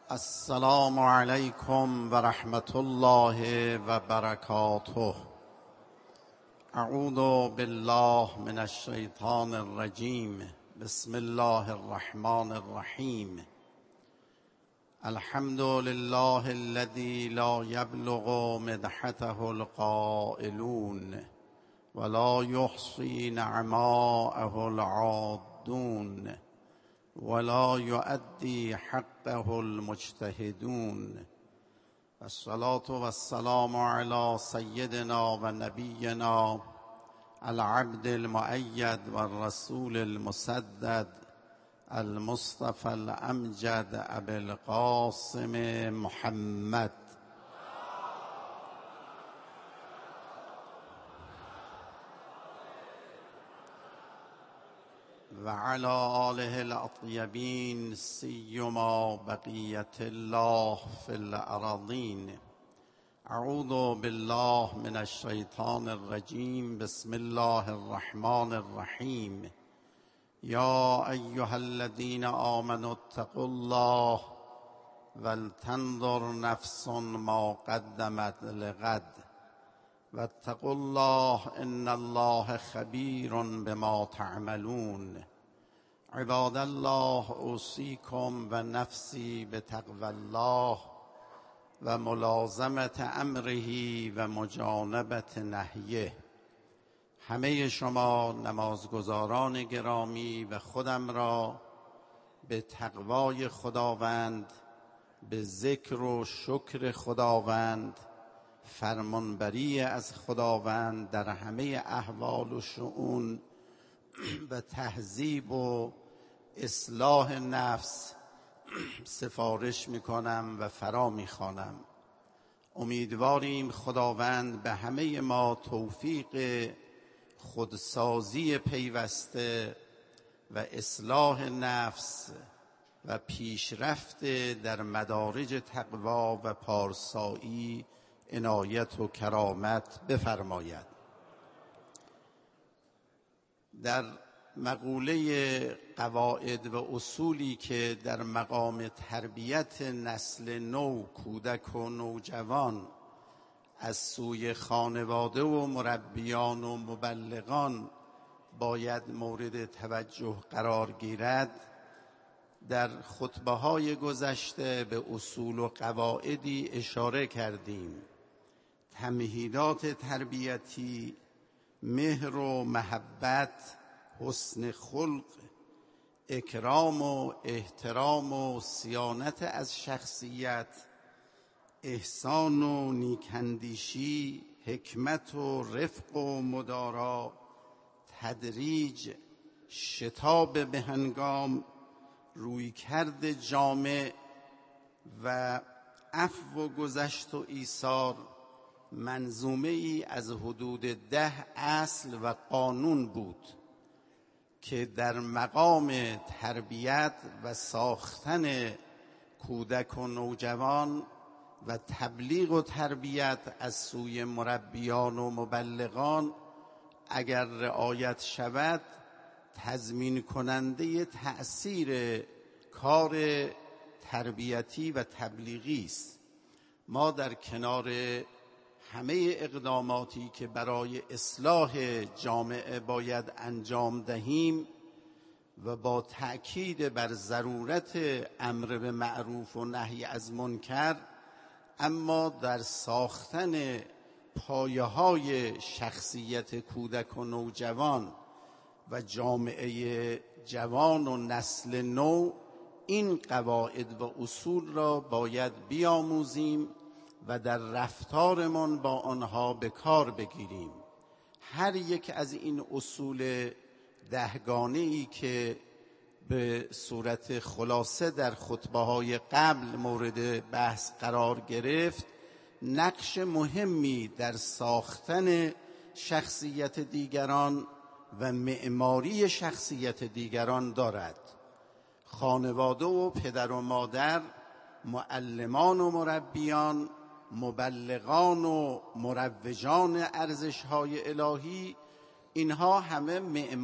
السلام علیکم و رحمت الله و برکاته. اعوذ بالله من الشیطان الرجیم. بسم الله الرحمن الرحیم. الحمد لله الذي لا يبلغ مدحته القائلون ولا يحصي نعماءه العادون ولا يؤدي حقه المجتهدون. الصلاة والسلام على سيدنا ونبينا العبد المؤيد والرسول المسدد المصطفى الأمجد أبي القاسم محمد وعلى آله الأطيبين سيما بقية الله في الأراضين. أعوذ بالله من الشيطان الرجيم. بسم الله الرحمن الرحيم. يا أيها الذين آمنوا اتقوا الله ولتنظر نفس ما قدمت لغد واتقوا الله إن الله خبير بما تعملون. عباد الله، أوصيكم ونفسي بتقوى الله وملازمة أمره ومجانبة نهيه. همه شما نمازگزاران گرامی و خودم را به تقوای خداوند، به ذکر و شکر خداوند، فرمانبری از خداوند در همه احوال و شؤون و تهذیب و اصلاح نفس سفارش میکنم و فرا میخوانم. امیدواریم خداوند به همه ما توفیق خودسازی پیوسته و اصلاح نفس و پیشرفت در مدارج تقوا و پارسایی عنایت و کرامت بفرماید. در مقوله قواعد و اصولی که در مقام تربیت نسل نو، کودک و نوجوان از سوی خانواده و مربیان و مبلغان باید مورد توجه قرار گیرد، در خطبه‌های گذشته به اصول و قواعدی اشاره کردیم. تمهیدات تربیتی، مهر و محبت، حسن خلق، اکرام و احترام و صیانت از شخصیت، احسان و نیکاندیشی، حکمت و رفق و مدارا، تدریج، شتاب بهنگام، رویکرد جامع و عفو و گذشت و ایثار منظومه ای از حدود 10 اصل و قانون بود که در مقام تربیت و ساختن کودک و نوجوان و تبلیغ و تربیت از سوی مربیان و مبلغان اگر رعایت شود تضمین کننده تأثیر کار تربیتی و تبلیغی است. ما در کنار همه اقداماتی که برای اصلاح جامعه باید انجام دهیم و با تأکید بر ضرورت امر به معروف و نهی از منکر، اما در ساختن پایه‌های شخصیت کودک و نوجوان و جامعه جوان و نسل نو این قواعد و اصول را باید بیاموزیم و در رفتارمان با آنها به کار بگیریم. هر یک از این اصول 10گانه‌ای که به صورت خلاصه در خطبه‌های قبل مورد بحث قرار گرفت نقش مهمی در ساختن شخصیت دیگران و معماری شخصیت دیگران دارد. خانواده و پدر و مادر، معلمان و مربیان، مبلغان و مروجان ارزش‌های الهی، اینها همه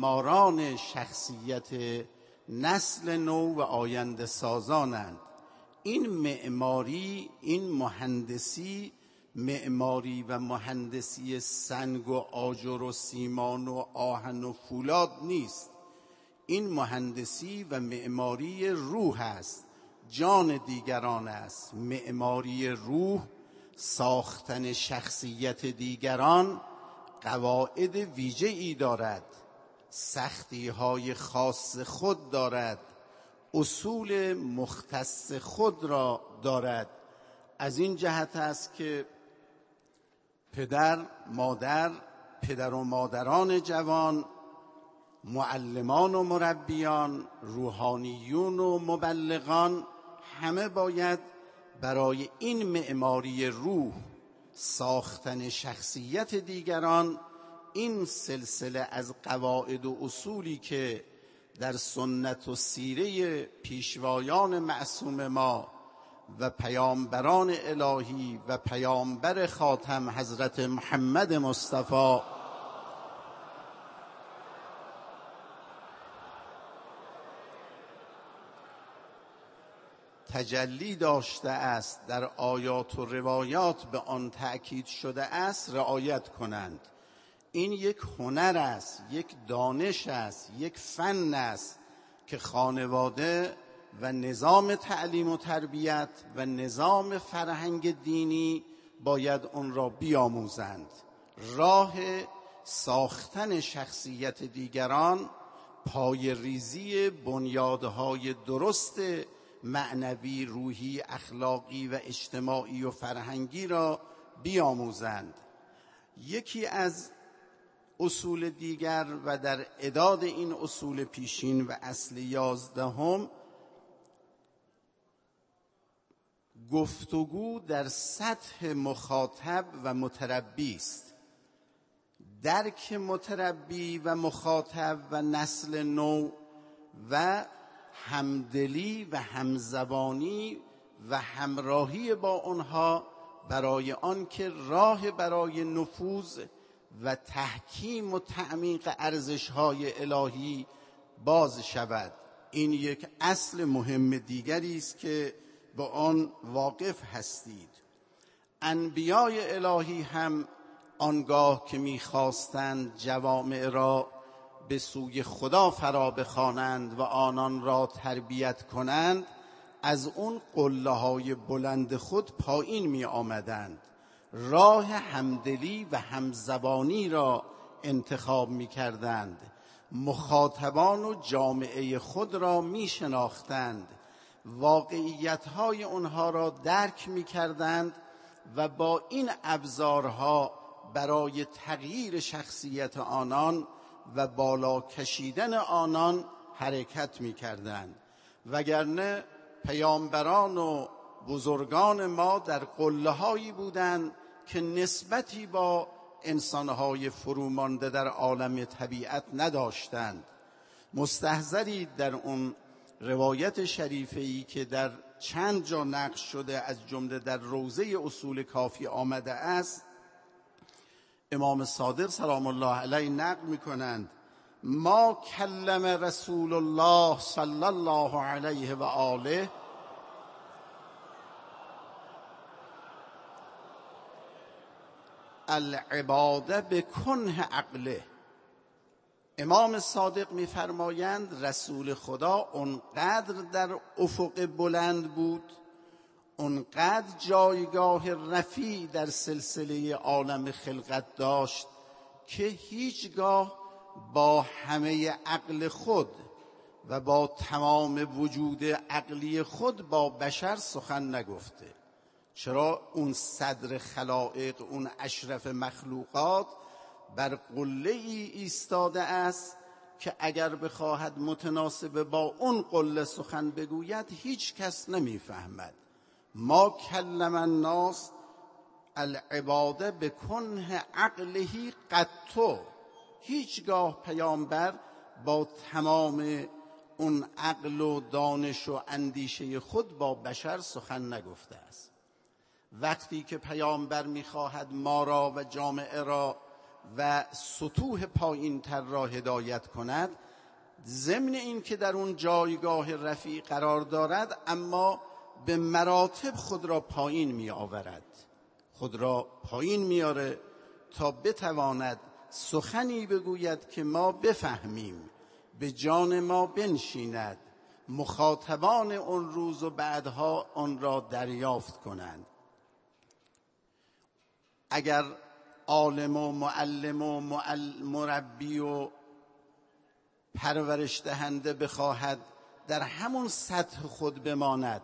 معماران شخصیت نسل نو و آینده سازانند. این معماری، این مهندسی، معماری و مهندسی سنگ و آجر و سیمان و آهن و فولاد نیست. این مهندسی و معماری روح است، جان دیگران است. معماری روح، ساختن شخصیت دیگران، قواعد ویژه‌ای دارد، سختی‌های خاص خود دارد، اصول مختص خود را دارد. از این جهت است که پدر و مادران جوان، معلمان و مربیان، روحانیون و مبلغان، همه باید برای این معماری روح، ساختن شخصیت دیگران، این سلسله از قواعد و اصولی که در سنت و سیره پیشوایان معصوم ما و پیامبران الهی و پیامبر خاتم حضرت محمد مصطفی تجلی داشته است، در آیات و روایات به آن تأکید شده است، رعایت کنند. این یک هنر است، یک دانش است، یک فن است که خانواده و نظام تعلیم و تربیت و نظام فرهنگ دینی باید اون را بیاموزند. راه ساختن شخصیت دیگران، پای ریزی بنیادهای درست معنوی، روحی، اخلاقی و اجتماعی و فرهنگی را بیاموزند. یکی از اصول دیگر و در اعداد این اصول پیشین و اصل 11 گفتگو در سطح مخاطب و متربی است. درک متربی و مخاطب و نسل نو و همدلی و همزبانی و همراهی با آنها برای آنکه راه برای نفوذ و تحکیم و تعمیق ارزش‌های الهی باز شود. این یک اصل مهم دیگری است که با آن واقف هستید. انبیای الهی هم آنگاه که می‌خواستند جوامع را به سوی خدا فرا بخوانند و آنان را تربیت کنند، از اون قله‌های بلند خود پایین می آمدند، راه همدلی و همزبانی را انتخاب می کردند، مخاطبان و جامعه خود را می شناختند، واقعیت‌های آنها را درک می کردند و با این ابزارها برای تغییر شخصیت آنان و بالا کشیدن آنان حرکت می کردند. وگرنه پیامبران و بزرگان ما در قله‌هایی بودند که نسبتی با انسانهای فرومانده در عالم طبیعت نداشتند. مستحضرید در اون روایت شریفه‌ای که در چند جا نقل شده، از جمله در روضه اصول کافی آمده است، امام صادق سلام الله علیه نقل می‌کنند: ما کلم رسول الله صلی الله علیه و آله العباد بکنه عقله. امام صادق می‌فرمایند رسول خدا اونقدر در افق بلند بود، اونقدر جایگاه رفیع در سلسله عالم خلقت داشت که هیچگاه با همه عقل خود و با تمام وجود عقلی خود با بشر سخن نگفته. چرا؟ اون صدر خلائق، اون اشرف مخلوقات بر قله ای ایستاده است که اگر بخواهد متناسب با اون قله سخن بگوید هیچ کس نمیفهمد. ما کلم الناس العباد بکنه عقله قطو. هیچگاه پیامبر با تمام اون عقل و دانش و اندیشه خود با بشر سخن نگفته است. وقتی که پیامبر میخواهد ما را و جامعه را و سطوح پایین تر را هدایت کند، ضمن این که در اون جایگاه رفیع قرار دارد، اما به مراتب خود را پایین می آورد، خود را پایین میاره تا بتواند سخنی بگوید که ما بفهمیم، به جان ما بنشیند، مخاطبان اون روز و بعدها آن را دریافت کنند. اگر عالم و معلم و مربی و پرورش دهنده بخواهد در همون سطح خود بماند،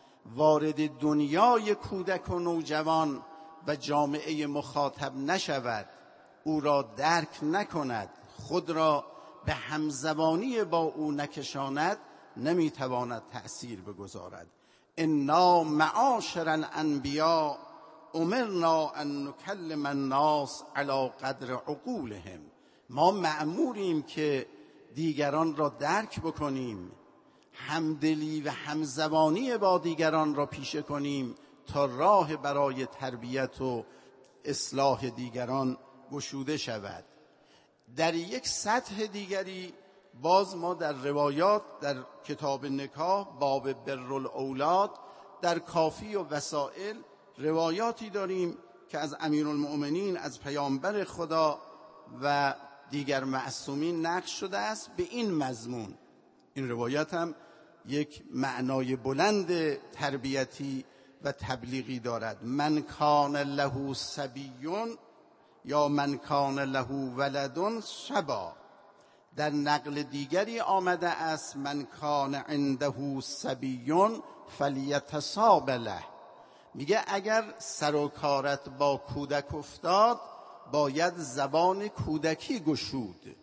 وارد دنیای کودک و نوجوان و جامعه مخاطب نشود، او را درک نکند، خود را به همزبانی با او نکشاند، نمیتواند تأثیر بگذارد. انا معاشر الانبیاء امرنا ان نکلم الناس علی قدر عقولهم. ما مأموریم که دیگران را درک بکنیم، همدلی و همزبانی با دیگران را پیشه کنیم تا راه برای تربیت و اصلاح دیگران گشوده شود. در یک سطح دیگری باز ما در روایات، در کتاب نکاح باب بر الاولاد، در کافی و وسائل روایاتی داریم که از امیرالمؤمنین، از پیامبر خدا و دیگر معصومین نقل شده است به این مضمون. این روایت هم یک معنای بلند تربیتی و تبلیغی دارد. من کان له صبی یا من کان له ولد شبا. در نقل دیگری آمده است من کان عنده صبی فلیتصاب له. میگه اگر سر و کارت با کودک افتاد باید زبان کودکی گشود.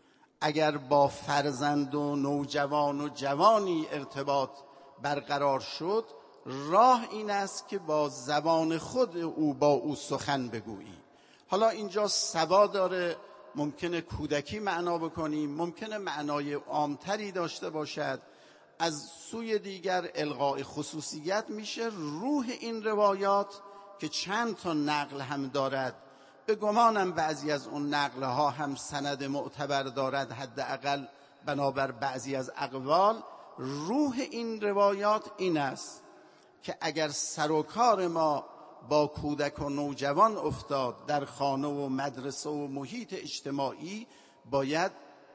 اگر با فرزند و نوجوان و جوانی ارتباط برقرار شد، راه این است که با زبان خود با او سخن بگویی. حالا اینجا صبا داره، ممکنه کودکی معنا بکنیم، ممکنه معنای عامتری داشته باشد. از سوی دیگر الغاء خصوصیت میشه. روح این روایات که چند تا نقل هم دارد، به گمانم بعضی از اون نقلها هم سند معتبر دارد، حداقل بنابر بعضی از اقوال. روح این روایات این است که اگر سر و کار ما با کودک و نوجوان افتاد در خانه و مدرسه و محیط اجتماعی، باید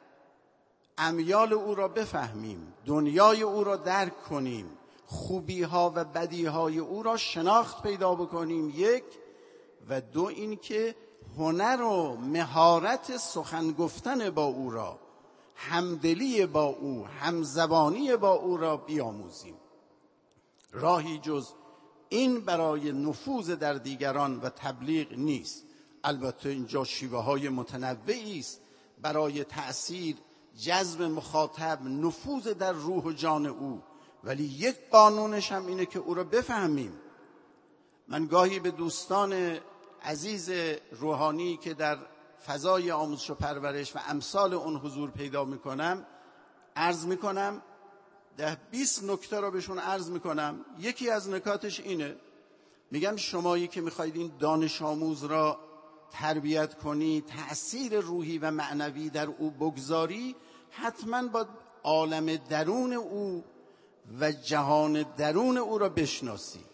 امیال او را بفهمیم، دنیای او را درک کنیم، خوبی‌ها و بدی‌های او را شناخت پیدا بکنیم، یک. و دو این که هنر و مهارت سخن گفتن با او را، همدلی با او، همزبانی با او را بیاموزیم. راهی جز این برای نفوذ در دیگران و تبلیغ نیست. البته اینجا شیوه‌های متنوعی است برای تأثیر، جذب مخاطب، نفوذ در روح و جان او، ولی یک قانونش هم اینه که او را بفهمیم. من گاهی به دوستان عزیز روحانی که در فضای آموزش و پرورش و امثال اون حضور پیدا میکنم عرض میکنم، 10-20 نکته را بهشون عرض میکنم. یکی از نکاتش اینه، میگم شمایی که میخواید این دانش آموز را تربیت کنی، تأثیر روحی و معنوی در او بگذاری، حتما باید عالم درون او و جهان درون او را بشناسی،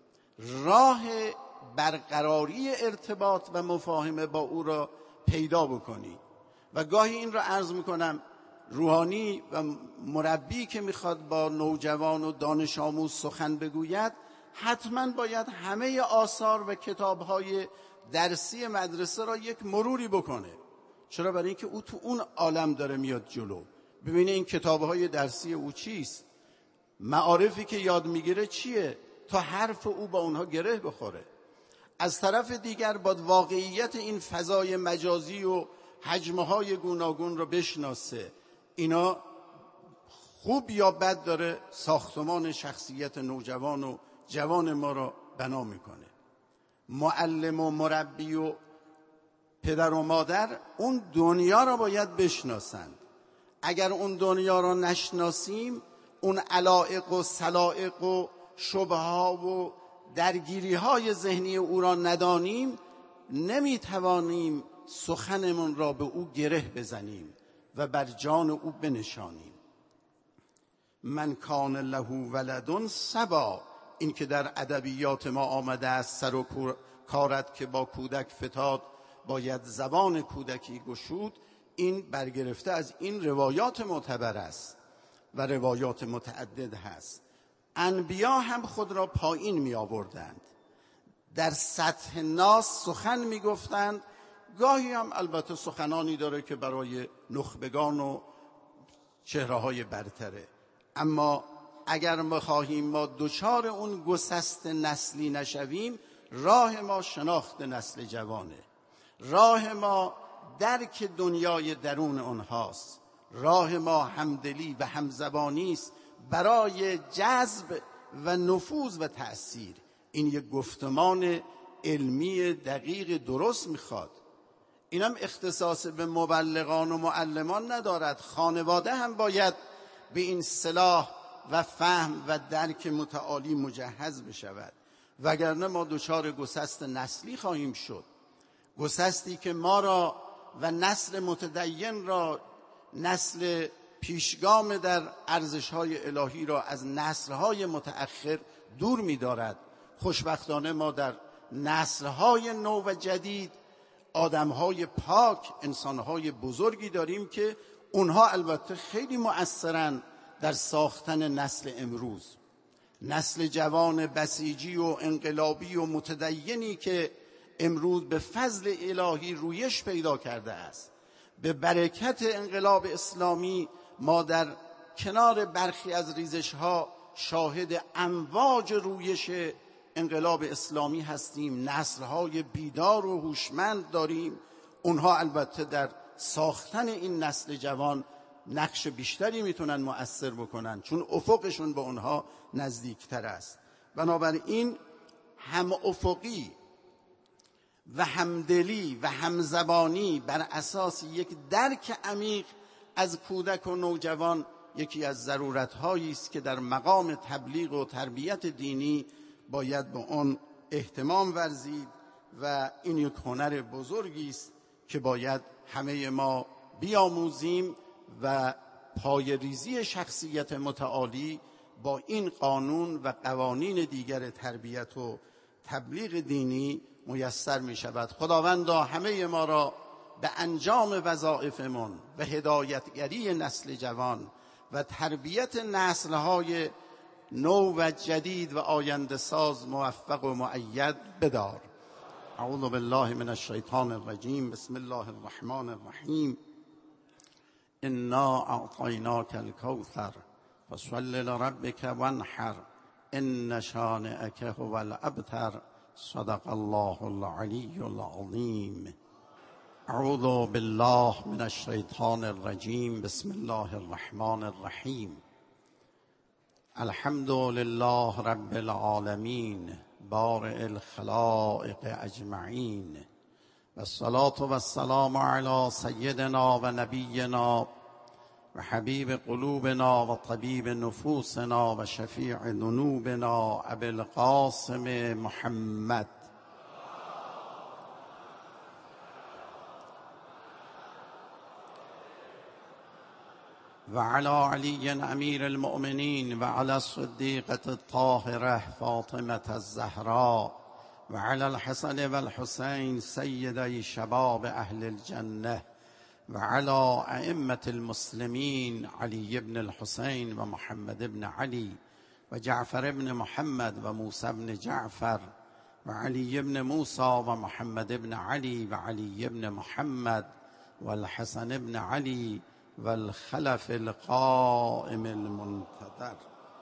راه برقراری ارتباط و مفاهمه با او را پیدا بکنی. و گاهی این را عرض میکنم، روحانی و مربی که میخواد با نوجوان و دانش آموز سخن بگوید، حتما باید همه آثار و کتاب‌های درسی مدرسه را یک مروری بکنه. چرا؟ برای اینکه او تو اون عالم داره میاد جلو، ببینه این کتاب‌های درسی او چیست، معارفی که یاد میگیره چیه، تا حرف او با اونها گره بخوره. از طرف دیگر باید واقعیت این فضای مجازی و حجم‌های گوناگون رو بشناسه. اینا خوب یا بد داره ساختمان شخصیت نوجوان و جوان ما را بنا میکنه. معلم و مربی و پدر و مادر اون دنیا را باید بشناسند. اگر اون دنیا را نشناسیم، اون علایق و سلایق و شبه‌ها و درگیری‌های ذهنی او را ندانیم، نمیتوانیم سخنمون را به او گره بزنیم و بر جان او بنشانیم. من کان له ولد سبا. این که در ادبیات ما آمده است سر و کارت که با کودک فتاد باید زبان کودکی گشود، این برگرفته از این روایات معتبر است و روایات متعدد هست. انبیا هم خود را پایین می آوردند، در سطح ناس سخن می گفتند، گاهی هم البته سخنانی داره که برای نخبگان و چهره‌های برتره. اما اگر ما خواهیم ما دچار اون گسست نسلی نشویم، راه ما شناخت نسل جوانه، راه ما درک دنیای درون اونهاست، راه ما همدلی و همزبانی است برای جذب و نفوذ و تأثیر. این یک گفتمان علمی دقیق درست میخواد. اینم اختصاص به مبلغان و معلمان ندارد، خانواده هم باید به این سلاح و فهم و درک متعالی مجهز بشود، وگرنه ما دچار گسست نسلی خواهیم شد، گسستی که ما را و نسل متدین را، نسل پیشگام در ارزش‌های الهی را از نسل‌های متأخر دور می‌دارد. خوشبختانه ما در نسل‌های نو و جدید آدم‌های پاک، انسان‌های بزرگی داریم که اونها البته خیلی مؤثرن در ساختن نسل امروز، نسل جوان بسیجی و انقلابی و متدینی که امروز به فضل الهی رویش پیدا کرده است. به برکت انقلاب اسلامی ما در کنار برخی از ریزش‌ها شاهد امواج رویش انقلاب اسلامی هستیم. نسل‌های بیدار و هوشمند داریم، اونها البته در ساختن این نسل جوان نقش بیشتری میتونن مؤثر بکنن، چون افقشون به اونها نزدیکتر است. بنابراین هم افقی و همدلی و همزبانی بر اساس یک درک عمیق از کودک و نوجوان یکی از ضرورت‌هایی است که در مقام تبلیغ و تربیت دینی باید به اون اهتمام ورزید و این یک هنر بزرگی است که باید همه ما بیاموزیم و پایه‌ریزی شخصیت متعالی با این قانون و قوانین دیگر تربیت و تبلیغ دینی میسر می شود. خداوندا همه ما را به انجام وظایفمون و هدایتگری نسل جوان و تربیت نسل‌های نو و جدید و آینده ساز موفق و مؤید بدار. اعوذ بالله من الشیطان الرجیم. بسم الله الرحمن الرحیم. انا اعطیناک الکوثر فصل لربک وانحر ان شانئک هو الابتر. صدق الله العلی العظیم. اعوذ بالله من الشیطان الرجیم. بسم الله الرحمن الرحیم. الحمد لله رب العالمین بارئ الخلائق اجمعین والصلاة والسلام علی سیدنا و نبینا و حبیب قلوبنا و طبیب نفوسنا و شفیع ذنوبنا ابی القاسم محمد و علی علی امیر المؤمنین و علی الصدیقة الطاهرة فاطمة الزهراء و علی الحسن و الحسین سیدی شباب اهل الجنة و علی ائمة المسلمین علی بن الحسین و محمد بن علی و جعفر بن محمد و موسی بن جعفر و علی بن موسی و محمد بن علی و علی بن محمد و الحسن بن علی و الخلف القائم المنتظر.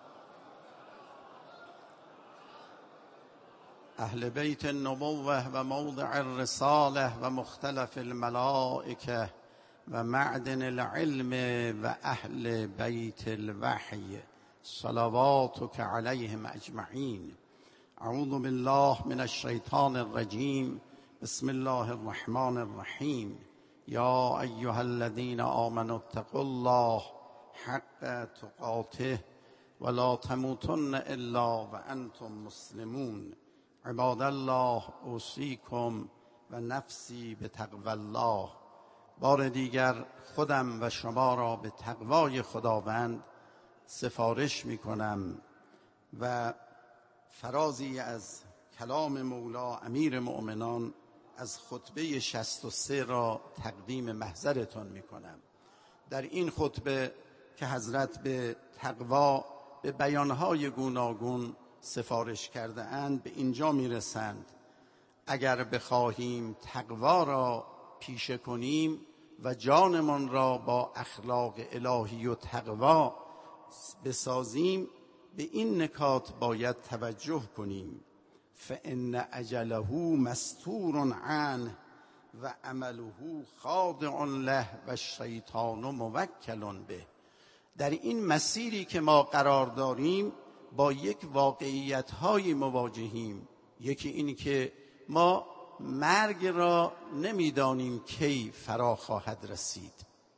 اهل بیت النبوة و موضع الرسالة و مختلف الملائکه و معدن العلم و اهل بیت الوحی صلواتک علیهم اجمعین. اعوذ بالله من الشیطان الرجیم. بسم الله الرحمن الرحیم. یا ایها الذین آمنوا اتقوا الله حق تقاته ولا تموتن الا وانتم مسلمون. عباد الله اوصیکم و نفسی بتقوی الله. بار دیگر خودم و شما را به تقوای خداوند سفارش می کنم و فرازی از کلام مولا امیر مؤمنان از خطبه 63 را تقدیم محضرتان می کنم. در این خطبه که حضرت به تقوا به بیانهای گوناگون سفارش کرده اند به اینجا می رسند: اگر بخواهیم تقوا را پیشه کنیم و جانمان را با اخلاق الهی و تقوا بسازیم، به این نکات باید توجه کنیم. فإن اجله مستور عنه و عمله خاضع له و الشیطان موکل به. در این مسیری که ما قرار داریم با یک واقعیت‌های مواجهیم. یکی این که ما مرگ را نمیدانیم کی فرا خواهد رسید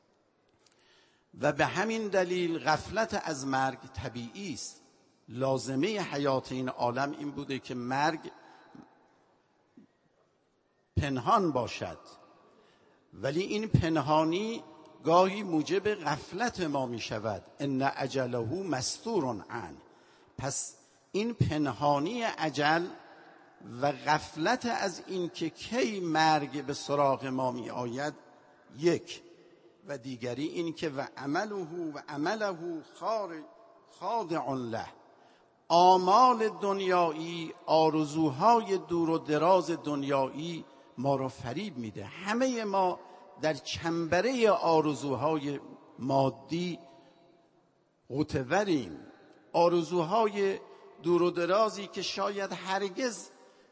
و به همین دلیل غفلت از مرگ طبیعی است. لازمه حیات این عالم این بوده که مرگ پنهان باشد، ولی این پنهانی گاهی موجب غفلت ما می شود. ان اجله مستور عنه. پس این پنهانی اجل و غفلت از این که کی مرگ به سراغ ما می آید یک، و دیگری این که و عمله خاضع له. آمال دنیایی، آرزوهای دور و دراز دنیایی ما را فریب میده. همه ما در چنبره آرزوهای مادی غوطه‌وریم. آرزوهای دور و درازی که شاید هرگز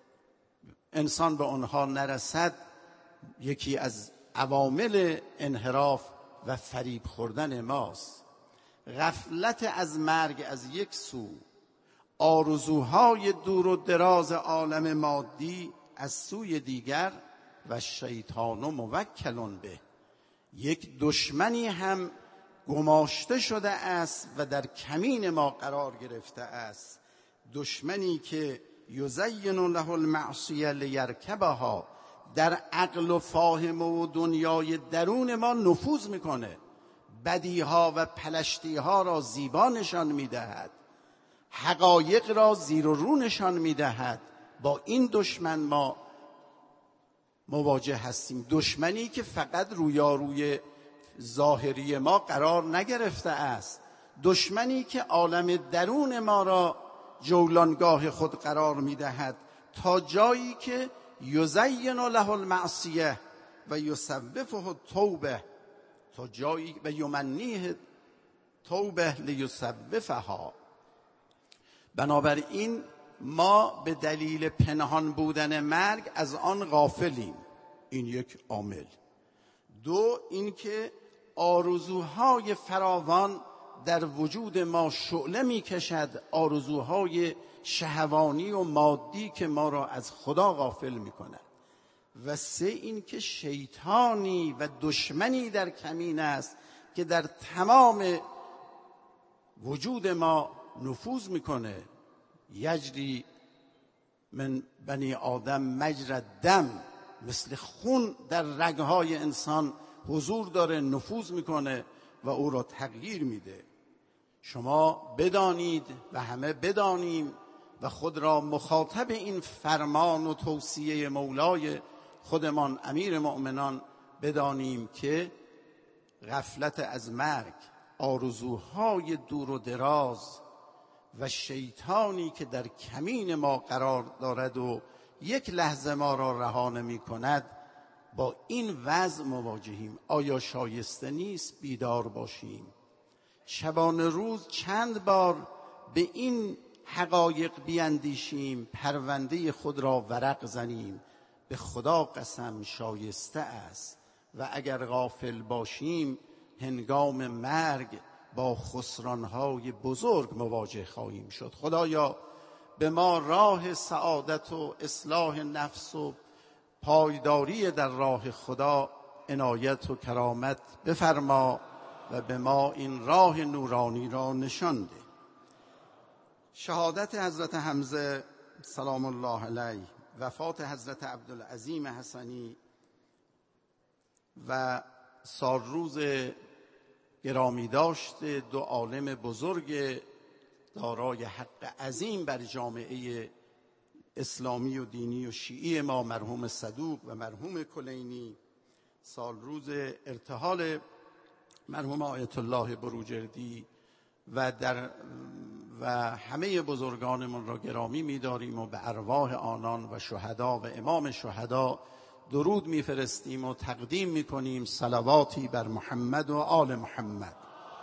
انسان به آنها نرسد، یکی از عوامل انحراف و فریب خوردن ماست. غفلت از مرگ از یک سو، آرزوهای دور و دراز عالم مادی از سوی دیگر، و شیطان موکل به. یک دشمنی هم گماشته شده است و در کمین ما قرار گرفته است. دشمنی که یزین له المعصیه لیرکبها، در عقل و فاهم و دنیای درون ما نفوذ میکنه. بدیها و پلشتیها را زیبا نشان میدهد، حقایق را زیر و رو نشان میدهد. با این دشمن ما مواجه هستیم. دشمنی که فقط رویاروی ظاهری ما قرار نگرفته است، دشمنی که عالم درون ما را جولانگاه خود قرار میدهد، تا جایی که یزین له المعصیه و یصوفه التوبه، تا جایی و یمنیه توبه لیصوفها. بنابراین ما به دلیل پنهان بودن مرگ از آن غافلیم. این یک عامل. دو، اینکه آرزوهای فراوان در وجود ما شعله می کشد، آرزوهای شهوانی و مادی که ما را از خدا غافل می کند. و سه، اینکه شیطانی و دشمنی در کمین است که در تمام وجود ما نفوذ میکنه. یجری من بنی آدم مجرى الدم، مثل خون در رگهای انسان حضور داره، نفوذ میکنه و او را تغییر میده. شما بدانید و همه بدانیم و خود را مخاطب این فرمان و توصیه مولای خودمان امیر مؤمنان بدانیم که غفلت از مرگ، آرزوهای دور و دراز و شیطانی که در کمین ما قرار دارد و یک لحظه ما را رها نمی کند، با این وضع مواجهیم. آیا شایسته نیست بیدار باشیم؟ شبانه روز چند بار به این حقایق بیندیشیم، پرونده خود را ورق زنیم. به خدا قسم شایسته است. و اگر غافل باشیم هنگام مرگ با خسرانهای بزرگ مواجه خواهیم شد. خدایا به ما راه سعادت و اصلاح نفس و پایداری در راه خدا عنایت و کرامت بفرما و به ما این راه نورانی را نشان ده. شهادت حضرت حمزه سلام الله علیه، وفات حضرت عبدالعظیم حسنی و سالروز گرامی داشت دو عالم بزرگ دارای حق عظیم بر جامعه اسلامی و دینی و شیعی ما، مرحوم صدوق و مرحوم کلینی، سال روز ارتحال مرحوم آیت الله بروجردی و همه بزرگانمون را گرامی می‌داریم و به ارواح آنان و شهدا و امام شهدا درود می‌فرستیم و تقدیم می‌کنیم صلواتی بر محمد و آل محمد.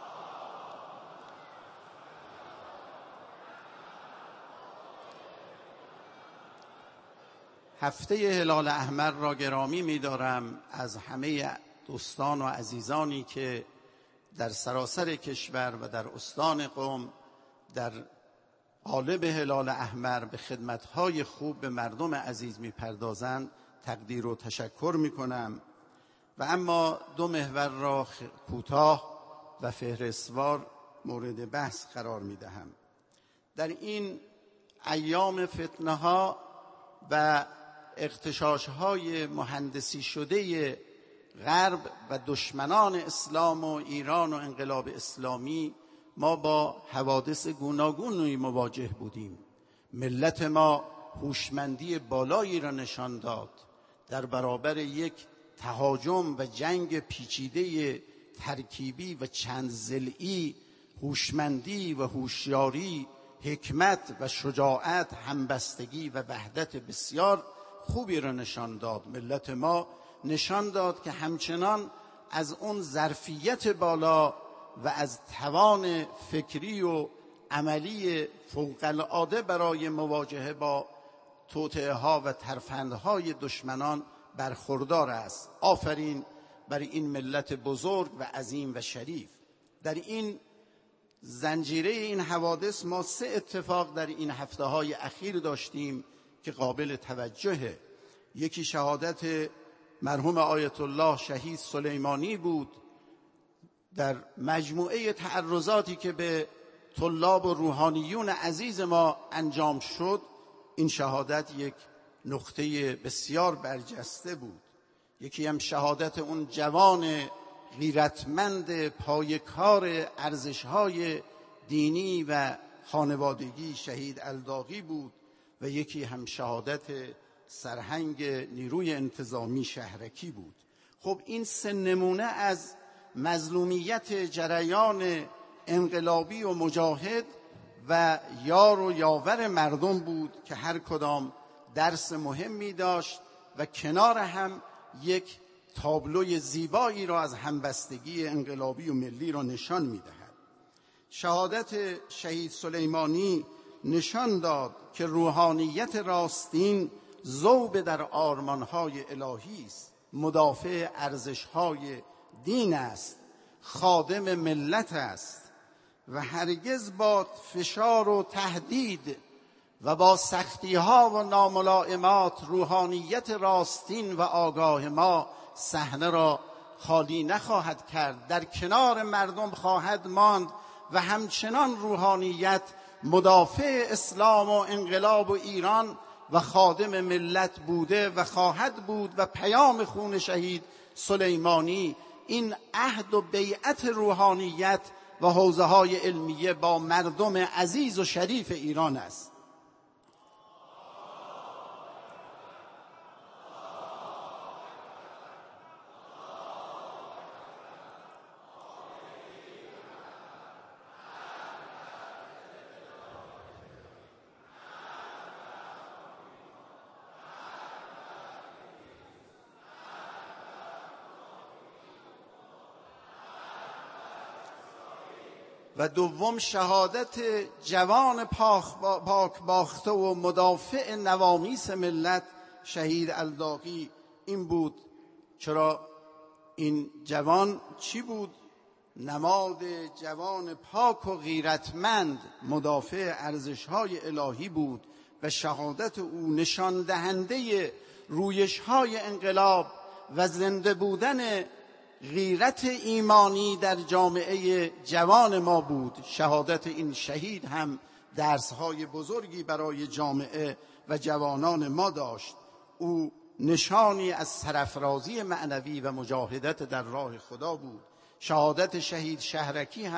هفته هلال احمر را گرامی می‌دارم از همه دوستان و عزیزانی که در سراسر کشور و در استان قم در قالب هلال احمر به خدمت‌های خوب به مردم عزیز می‌پردازند تقدیر و تشکر می‌کنم. و اما دو محور را کوتاه و فهرستوار مورد بحث قرار می‌دهم. در این ایام فتنه‌ها و اغتشاش‌های مهندسی شده غرب و دشمنان اسلام و ایران و انقلاب اسلامی ما با حوادث گوناگونی مواجه بودیم. ملت ما هوشمندی بالایی را نشان داد در برابر یک تهاجم و جنگ پیچیده ترکیبی و چند ضلعی. هوشمندی و هوشیاری، حکمت و شجاعت، همبستگی و وحدت بسیار خوبی را نشان داد. ملت ما نشان داد که همچنان از اون ظرفیت بالا و از توان فکری و عملی فوق‌العاده برای مواجهه با توطئه‌ها و ترفندهای دشمنان برخوردار است. آفرین بر این ملت بزرگ و عظیم و شریف. در این زنجیره این حوادث ما 3 اتفاق در این هفته‌های اخیر داشتیم که قابل توجهه. یکی شهادت مرحوم آیت الله شهید سلیمانی بود. در مجموعه تعرضاتی که به طلاب و روحانیون عزیز ما انجام شد، این شهادت یک نقطه بسیار برجسته بود. یکی هم شهادت اون جوان غیرتمند پایه‌کار ارزش‌های دینی و خانوادگی شهید الداغی بود و یکی هم شهادت سرهنگ نیروی انتظامی شهرکی بود. خب این 3 نمونه از مظلومیت جریان انقلابی و مجاهد و یار و یاور مردم بود که هر کدام درس مهمی داشت و کنار هم یک تابلوی زیبایی را از همبستگی انقلابی و ملی را نشان می‌دهد. شهادت شهید سلیمانی نشان داد که روحانیت راستین ذوب در آرمان‌های الهی است، مدافع ارزش‌های دین است، خادم ملت است و هرگز با فشار و تهدید و با سختی‌ها و ناملائمات روحانیت راستین و آگاه ما صحنه را خالی نخواهد کرد. در کنار مردم خواهد ماند و همچنان روحانیت مدافع اسلام و انقلاب و ایران و خادم ملت بوده و خواهد بود. و پیام خون شهید سلیمانی این عهد و بیعت روحانیت و حوزه‌های علمیه با مردم عزیز و شریف ایران است. و دوم شهادت جوان پاک باخته و مدافع نوامیس ملت شهید الداغی این بود. چرا این جوان چی بود؟ نماد جوان پاک و غیرتمند مدافع ارزش‌های الهی بود و شهادت او نشان دهنده رویش‌های انقلاب و زنده بودن غیرت ایمانی در جامعه جوان ما بود. شهادت این شهید هم درس‌های بزرگی برای جامعه و جوانان ما داشت. او نشانی از سرافرازی معنوی و مجاهدت در راه خدا بود. شهادت شهید شهرکی هم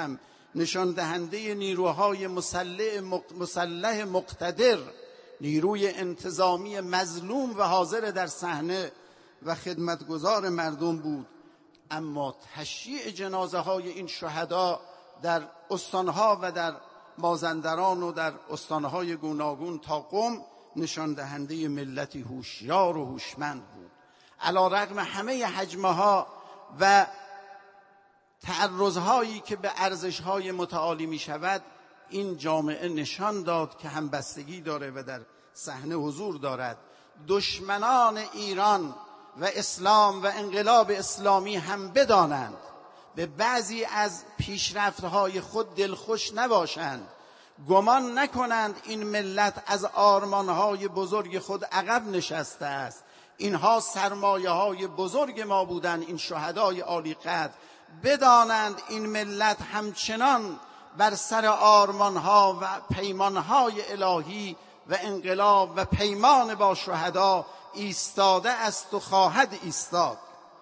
نشان دهنده نیروهای مسلح مقتدر، نیروی انتظامی مظلوم و حاضر در صحنه و خدمتگزار مردم بود. اما تشییع جنازه های این شهدا در استانها و در مازندران و در استانهای گوناگون تا قم نشان دهنده ملتی هوشیار و هوشمند بود. علی رغم همه حجمها و تعرضهایی که به ارزشهای متعالی می شود، این جامعه نشان داد که همبستگی داره و در صحنه حضور دارد. دشمنان ایران و اسلام و انقلاب اسلامی هم بدانند، به بعضی از پیشرفت‌های خود دلخوش نباشند، گمان نکنند این ملت از آرمان‌های بزرگ خود عقب نشسته است. اینها سرمایه‌های بزرگ ما بودند، این شهدای عالی قدر. بدانند این ملت همچنان بر سر آرمان‌ها و پیمان‌های الهی و انقلاب و پیمان با شهدا ایستاده است و خواهد ایستاد.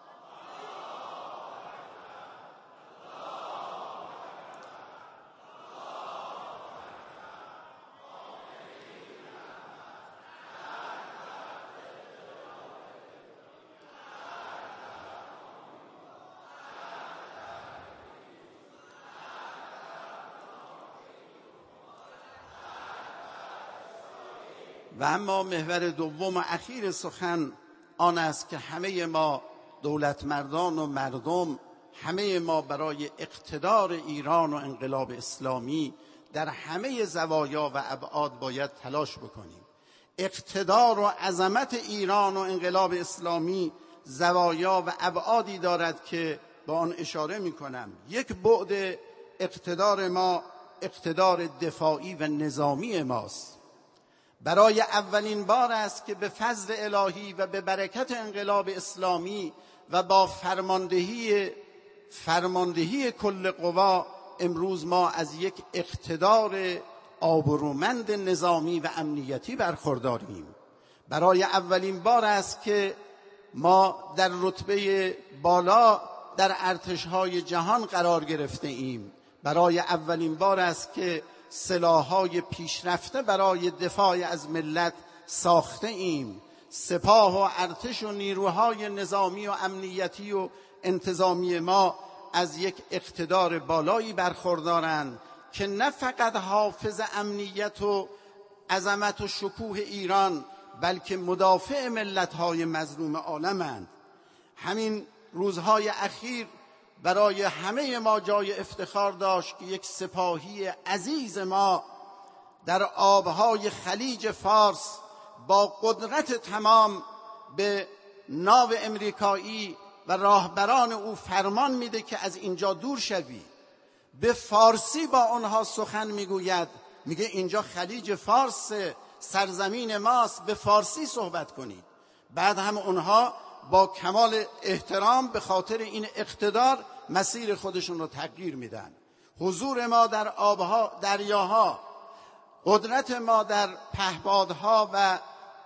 و اما محور دوم و اخیر سخن آن است که همه ما دولتمردان و مردم، همه ما برای اقتدار ایران و انقلاب اسلامی در همه زوایا و ابعاد باید تلاش بکنیم. اقتدار و عظمت ایران و انقلاب اسلامی زوایا و ابعادی دارد که با آن اشاره می‌کنم. یک بعد اقتدار ما اقتدار دفاعی و نظامی ماست. برای اولین بار است که به فضل الهی و به برکت انقلاب اسلامی و با فرماندهی کل قوا امروز ما از یک اقتدار آبرومند نظامی و امنیتی برخورداریم. برای اولین بار است که ما در رتبه بالا در ارتش‌های جهان قرار گرفته ایم. برای اولین بار است که سلاح‌های پیشرفته برای دفاع از ملت ساخته ایم. سپاه و ارتش و نیروهای نظامی و امنیتی و انتظامی ما از یک اقتدار بالایی برخوردارند که نه فقط حافظ امنیت و عظمت و شکوه ایران، بلکه مدافع ملت‌های مظلوم عالمند. همین روزهای اخیر برای همه ما جای افتخار داشت که یک سپاهی عزیز ما در آبهای خلیج فارس با قدرت تمام به ناو امریکایی و راهبران او فرمان میده که از اینجا دور شوی. به فارسی با آنها سخن میگوید، میگه اینجا خلیج فارس، سرزمین ماست، به فارسی صحبت کنید. بعد هم اونها با کمال احترام به خاطر این اقتدار مسیر خودشون رو تغییر میدن. حضور ما در آبها، دریاها، قدرت ما در پهپادها و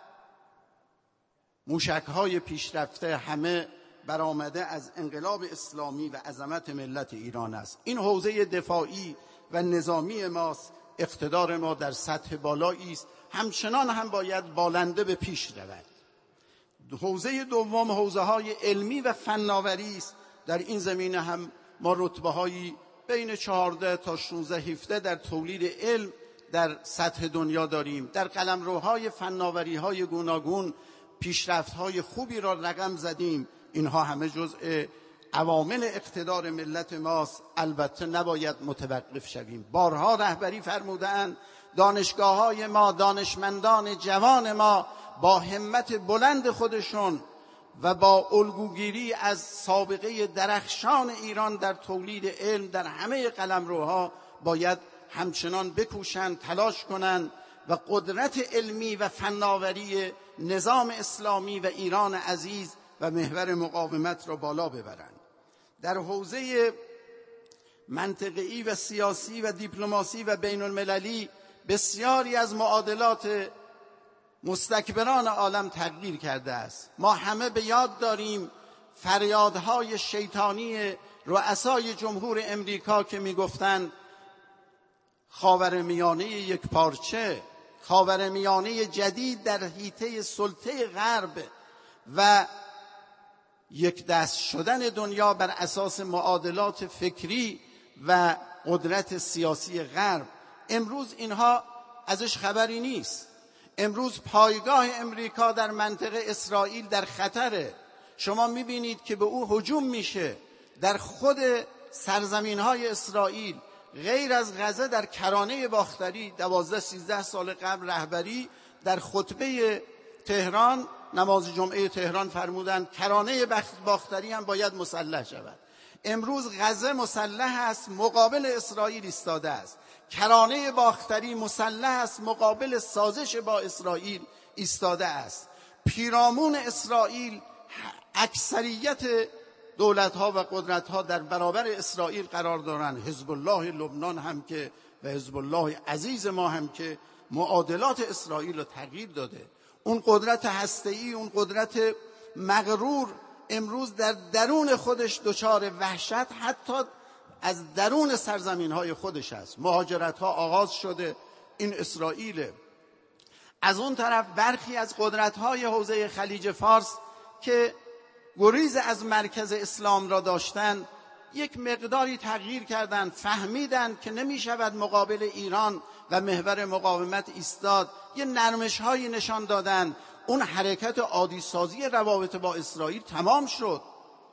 موشکهای پیشرفته همه برآمده از انقلاب اسلامی و عظمت ملت ایران است. این حوزه دفاعی و نظامی ماست. اقتدار ما در سطح بالایی است، همچنان هم باید بالنده به پیش رود. حوزه دوم حوزه‌های علمی و فناوری است. در این زمینه هم ما رتبه‌هایی بین 14 تا 16-17 در تولید علم در سطح دنیا داریم. در قلمروهای فناوری‌های گوناگون پیشرفت‌های خوبی را رقم زدیم. اینها همه جزء عوامل اقتدار ملت ماست. البته نباید متوقف شویم. بارها رهبری فرمودند دانشگاه‌های ما، دانشمندان جوان ما با همت بلند خودشون و با الگوگیری از سابقه درخشان ایران در تولید علم در همه قلمروها باید همچنان بکوشند، تلاش کنند و قدرت علمی و فناوری نظام اسلامی و ایران عزیز و محور مقاومت را بالا ببرند. در حوزه منطقه‌ای و سیاسی و دیپلماسی و بین المللی بسیاری از معادلات مستکبران عالم تغییر کرده است. ما همه به یاد داریم فریادهای شیطانی رؤسای جمهور امریکا که میگفتند خاورمیانه یک پارچه، خاورمیانه جدید در حیطه سلطه غرب و یک دست شدن دنیا بر اساس معادلات فکری و قدرت سیاسی غرب. امروز اینها ازش خبری نیست. امروز پایگاه امریکا در منطقه اسرائیل در خطره. شما میبینید که به او هجوم میشه. در خود سرزمین‌های اسرائیل غیر از غزه در کرانه باختری 12-13 سال قبل رهبری در خطبه تهران نماز جمعه تهران فرمودند کرانه باختری هم باید مسلح شود. امروز غزه مسلح است، مقابل اسرائیل ایستاده است. کرانه باختری مسلح است، مقابل سازش با اسرائیل ایستاده است. پیرامون اسرائیل اکثریت دولت‌ها و قدرت‌ها در برابر اسرائیل قرار دارند. حزب الله لبنان هم که و حزب الله عزیز ما هم که معادلات اسرائیل رو تغییر داده. اون قدرت هسته‌ای، اون قدرت مغرور امروز در درون خودش دچار وحشت حتی از درون سرزمین‌های خودش است. مهاجرت‌ها آغاز شده، این اسرائیل. از اون طرف برخی از قدرت‌های حوزه خلیج فارس که گریز از مرکز اسلام را داشتند یک مقداری تغییر کردند، فهمیدند که نمی‌شود مقابل ایران و محور مقاومت ایستاد، یه نرمش‌هایی نشان دادند. اون حرکت عادی سازی روابط با اسرائیل تمام شد.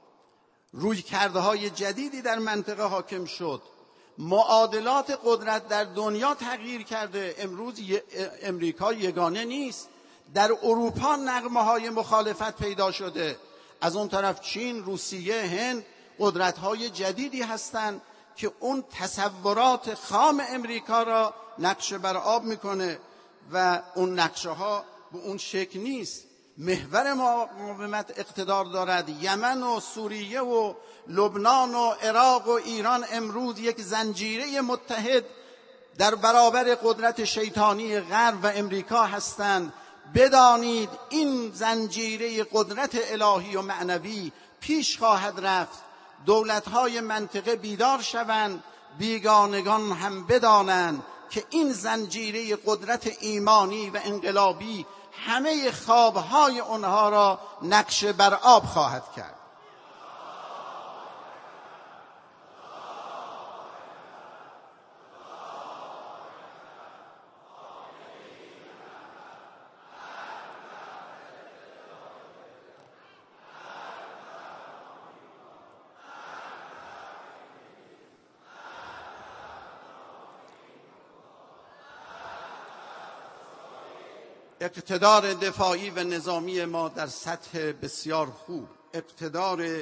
رویکردهای جدیدی در منطقه حاکم شد. معادلات قدرت در دنیا تغییر کرده. امروز امریکا یگانه نیست. در اروپا نغمه‌های مخالفت پیدا شده. از اون طرف چین، روسیه، هند قدرت‌های جدیدی هستند که اون تصورات خام امریکا را نقشه بر آب میکنه و اون نقشه ها به اون شکل نیست. محور مقاومت اقتدار دارد. یمن و سوریه و لبنان و عراق و ایران امروز یک زنجیره متحد در برابر قدرت شیطانی غرب و امریکا هستند. بدانید این زنجیره قدرت الهی و معنوی پیش خواهد رفت. دولت‌های منطقه بیدار شوند، بیگانگان هم بدانند که این زنجیره قدرت ایمانی و انقلابی همه خوابهای آنها را نقشه بر آب خواهد کرد. اقتدار دفاعی و نظامی ما در سطح بسیار خوب، اقتدار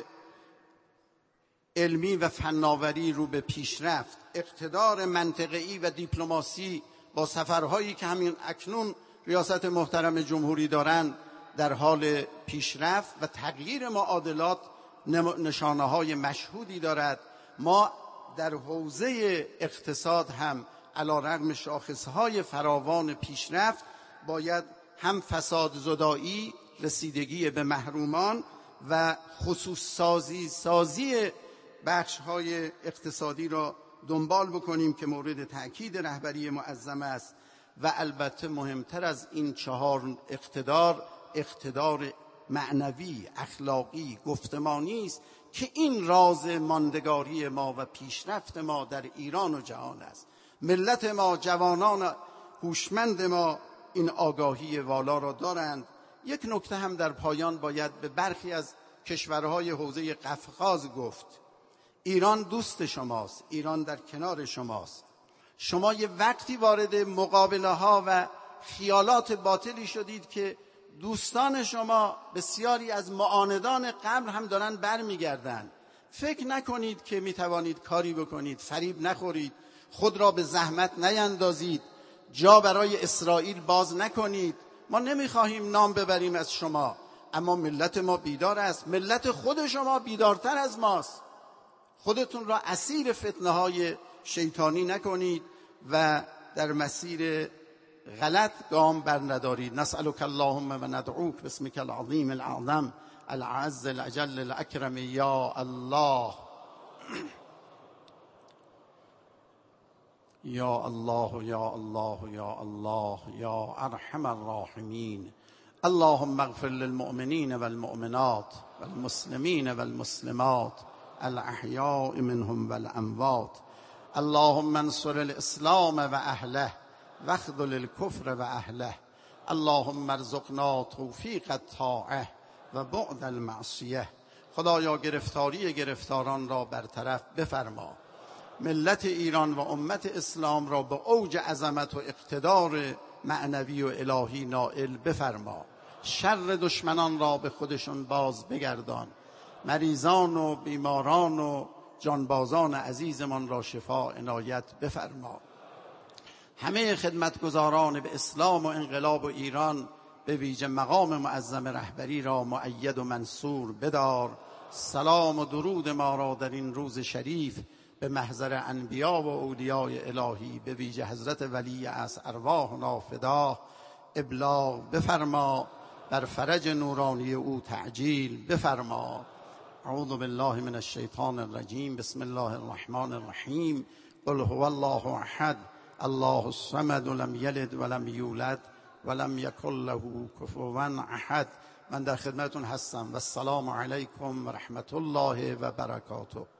علمی و فناوری رو به پیشرفت، اقتدار منطقه‌ای و دیپلماسی با سفرهایی که همین اکنون ریاست محترم جمهوری دارند در حال پیشرفت و تغییر معادلات نشانه‌های مشهودی دارد. ما در حوزه اقتصاد هم علی‌رغم شاخصهای فراوان پیشرفت باید هم فساد زدایی، رسیدگی به محرومان و خصوص سازی بخش‌های اقتصادی را دنبال بکنیم که مورد تأکید رهبری معظم است. و البته مهمتر از این 4 اقتدار معنوی، اخلاقی، گفتمانی است که این راز ماندگاری ما و پیشرفت ما در ایران و جهان است. ملت ما، جوانان هوشمند ما این آگاهی والا را دارند. یک نکته هم در پایان باید به برخی از کشورهای حوزه قفقاز گفت. ایران دوست شماست، ایران در کنار شماست. شما یه وقتی وارد مقابله ها و خیالات باطلی شدید که دوستان شما بسیاری از معاندان قبل هم دارن برمیگردن. فکر نکنید که میتوانید کاری بکنید، فریب نخورید، خود را به زحمت نیندازید، جا برای اسرائیل باز نکنید. ما نمیخواهیم نام ببریم از شما، اما ملت ما بیدار است. ملت خود شما بیدارتر از ماست. خودتون را اسیر فتنه‌های شیطانی نکنید و در مسیر غلط گام بر ندارید. نسألك اللهم و ندعوک باسمك العظیم الاعظم العز الاجل الاکرم یا الله. یا الله یا الله یا الله یا ارحم الراحمین. اللهم اغفر للمؤمنین والمؤمنات والمسلمین والمسلمات الاحیاء منهم والاموات. اللهم انصر الاسلام و اهله واخذل الكفر و اهله. اللهم ارزقنا توفیق الطاعه و بعد المعصیه. خدایا گرفتاری گرفتاران را برطرف بفرما. ملت ایران و امت اسلام را به اوج عظمت و اقتدار معنوی و الهی نائل بفرما. شر دشمنان را به خودشون باز بگردان. مریضان و بیماران و جانبازان عزیزمان را شفا عنایت بفرما. همه خدمتگزاران به اسلام و انقلاب و ایران به ویژه مقام معظم رهبری را مؤید و منصور بدار. سلام و درود ما را در این روز شریف به محضر انبیا و اولیاء الهی به ویژه حضرت ولی از ارواحنا فدا ابلاغ بفرما. بر فرج نورانی او تعجیل بفرما. اعوذ بالله من الشیطان الرجیم. بسم الله الرحمن الرحیم. قل هو الله احد الله الصمد لم یلد ولم یولد ولم یکن له کفوا احد. من در خدمتتون هستم و السلام علیکم و رحمت الله و برکاته.